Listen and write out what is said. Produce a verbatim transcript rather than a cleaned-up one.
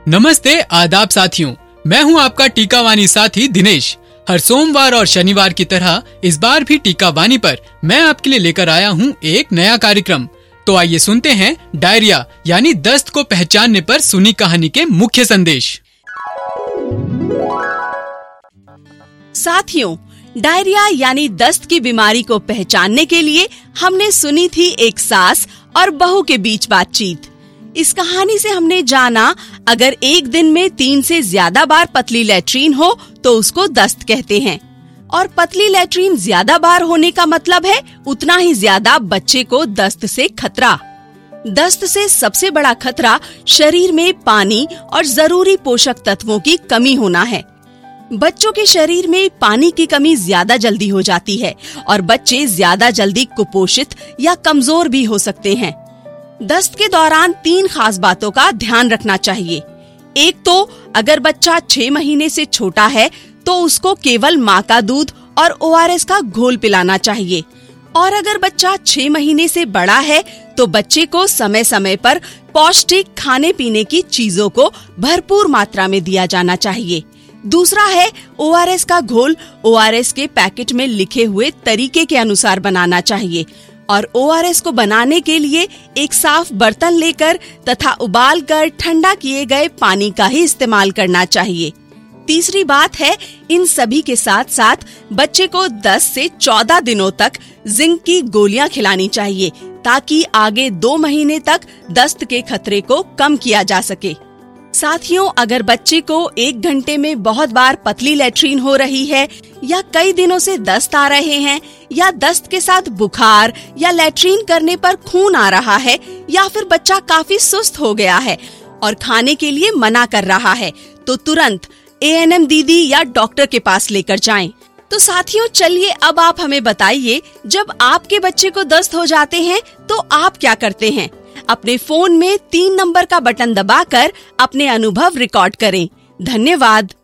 नमस्ते, आदाब साथियों। मैं हूं आपका टीकावानी साथी दिनेश। हर सोमवार और शनिवार की तरह इस बार भी टीकावानी पर मैं आपके लिए लेकर आया हूं एक नया कार्यक्रम। तो आइए सुनते हैं डायरिया यानी दस्त को पहचानने पर सुनी कहानी के मुख्य संदेश। साथियों, डायरिया यानी दस्त की बीमारी को पहचानने के लिए हमने सुनी थी एक सास और बहू के बीच बातचीत। इस कहानी से हमने जाना, अगर एक दिन में तीन से ज्यादा बार पतली लैट्रीन हो तो उसको दस्त कहते हैं, और पतली लैट्रीन ज्यादा बार होने का मतलब है उतना ही ज्यादा बच्चे को दस्त से खतरा। दस्त से सबसे बड़ा खतरा शरीर में पानी और जरूरी पोषक तत्वों की कमी होना है। बच्चों के शरीर में पानी की कमी ज्यादा जल्दी हो जाती है और बच्चे ज्यादा जल्दी कुपोषित या कमजोर भी हो सकते हैं। दस्त के दौरान तीन खास बातों का ध्यान रखना चाहिए। एक तो अगर बच्चा छह महीने से छोटा है तो उसको केवल माँ का दूध और ओ आर एस का घोल पिलाना चाहिए, और अगर बच्चा छह महीने से बड़ा है तो बच्चे को समय समय पर पौष्टिक खाने पीने की चीजों को भरपूर मात्रा में दिया जाना चाहिए। दूसरा है ओ आर एस का घोल ओ आर एस के पैकेट में लिखे हुए तरीके के अनुसार बनाना चाहिए, और ओ आर एस को बनाने के लिए एक साफ बर्तन लेकर तथा उबाल कर ठंडा किए गए पानी का ही इस्तेमाल करना चाहिए। तीसरी बात है, इन सभी के साथ साथ बच्चे को दस से चौदह दिनों तक जिंक की गोलियां खिलानी चाहिए, ताकि आगे दो महीने तक दस्त के खतरे को कम किया जा सके। साथियों, अगर बच्चे को एक घंटे में बहुत बार पतली लैट्रीन हो रही है, या कई दिनों से दस्त आ रहे हैं, या दस्त के साथ बुखार या लैट्रीन करने पर खून आ रहा है, या फिर बच्चा काफी सुस्त हो गया है और खाने के लिए मना कर रहा है, तो तुरंत ए एन एम दीदी या डॉक्टर के पास लेकर जाएं। तो साथियों, चलिए अब आप हमें बताइए, जब आपके बच्चे को दस्त हो जाते हैं तो आप क्या करते हैं? अपने फोन में तीन नंबर का बटन दबाकर अपने अनुभव रिकॉर्ड करें। धन्यवाद।